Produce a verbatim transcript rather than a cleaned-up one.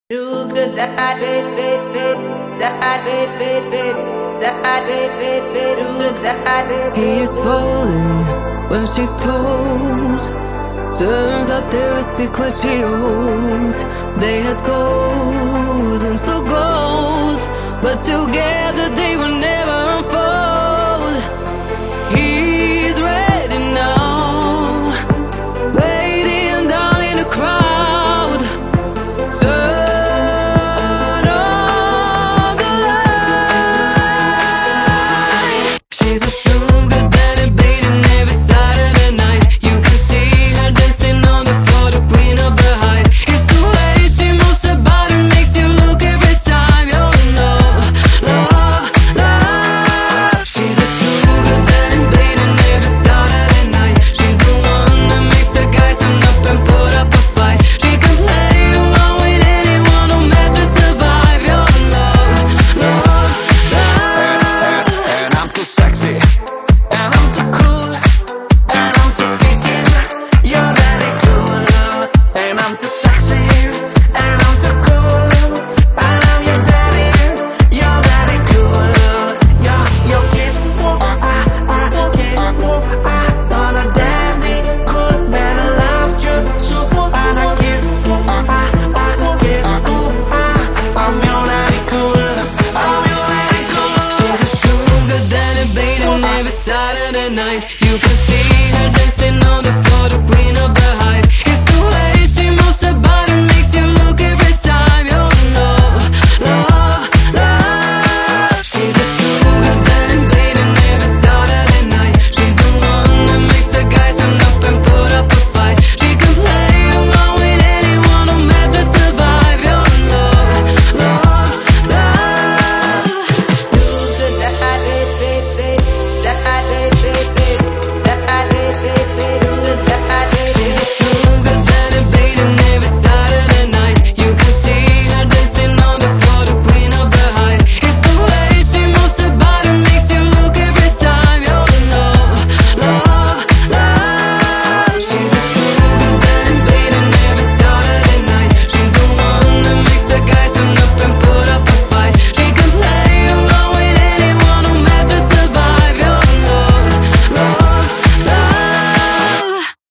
Sugar that bit bit bit that bit bit bit that bit bit bit sugar that bit. He is falling when she calls. Turns out they're a secret she holds. They had goals and for gold, but together they were never